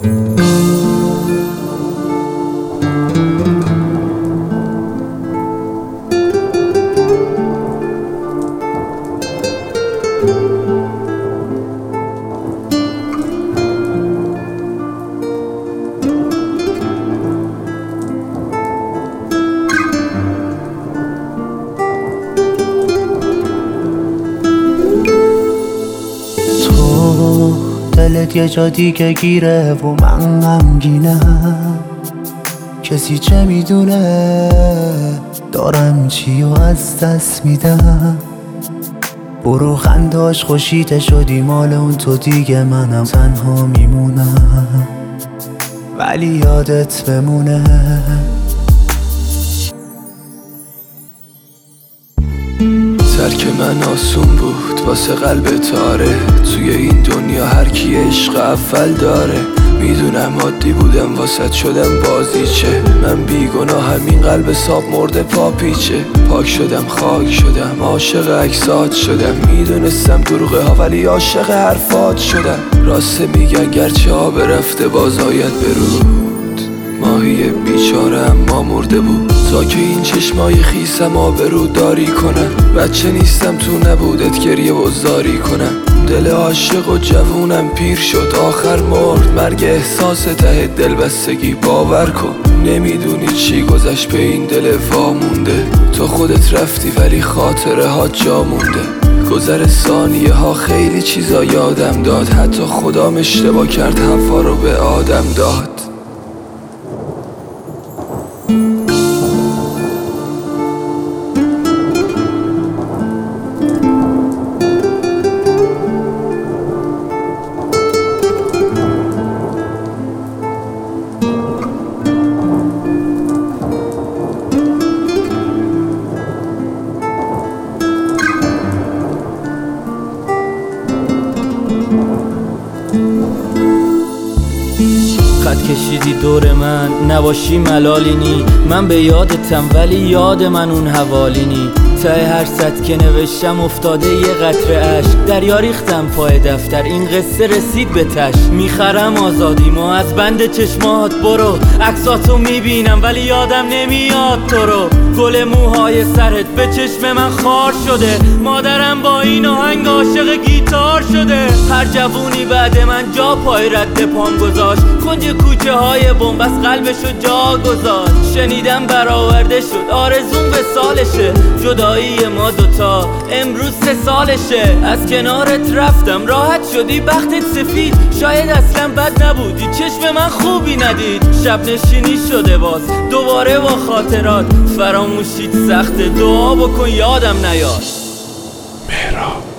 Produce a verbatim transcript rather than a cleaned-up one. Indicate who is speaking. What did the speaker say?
Speaker 1: دلت یه جا دیگه گیره و من غمگینم. کسی چه میدونه دارم چی و از دست میدم. برو خنداش خوشیته شدی مال اون تو دیگه، منم تنها میمونم ولی یادت بمونه.
Speaker 2: ترک من آسون بود واسه قلب تاره. توی این دنیا هر کی عشق اول داره. میدونم عادی بودم واسط شدم بازیچه. من بیگناه همین قلب ساب مرده پاپیچه. پاک شدم خاک شدم عاشق اکسات شدم. میدونستم دروغه ها ولی عاشق حرفات شدم. راست میگن گرچه آب رفته باز آید برود. ماهی بیچاره اما مرده بود تا که این چشمای خیسم آبرو داری کنن. بچه نیستم تو نبودت گریه و زاری کنم. دل عاشق و جوونم پیر شد آخر مرد. مرگ احساس ته دل بستگی باور کن. نمیدونی چی گذشت به این دل وامونده. تو خودت رفتی ولی خاطره ها جا مونده. گذر ثانیه ها خیلی چیزا یادم داد. حتی خدام اشتباه کرد حوا رو به آدم داد.
Speaker 3: خط کشیدی دور من نباشی ملالی نی. من به یادتم ولی یاد من اون حوالی نی. ته هر سطر که نوشتم افتاده یه قطره اشک. دریا ریختم پای دفتر این قصه رسید به تش. میخرم آزادی ما از بند چشمات برو. عکساتو میبینم ولی یادم نمیاد تو رو. گل موهای سرت به چشم من خار شده. مادرم با این آهنگ عاشق گیتار شده. هر جوونی بعد من جا پای رد پام گذاشت. کنج کوچه های بنبست قلبشو جا گذاشت. شنیدم برآورده شد آرزون به سالشه. جدایی ما دوتا امروز سه سالشه. از کنارت رفتم راحت شدی بختت سفید. شاید اصلا بد نبودی چشم من خوبی ندید. شب نشینی شده باز دوباره با خاطرات. فراموشیت سخت دعا بکن یادم نیاد.
Speaker 2: مهراب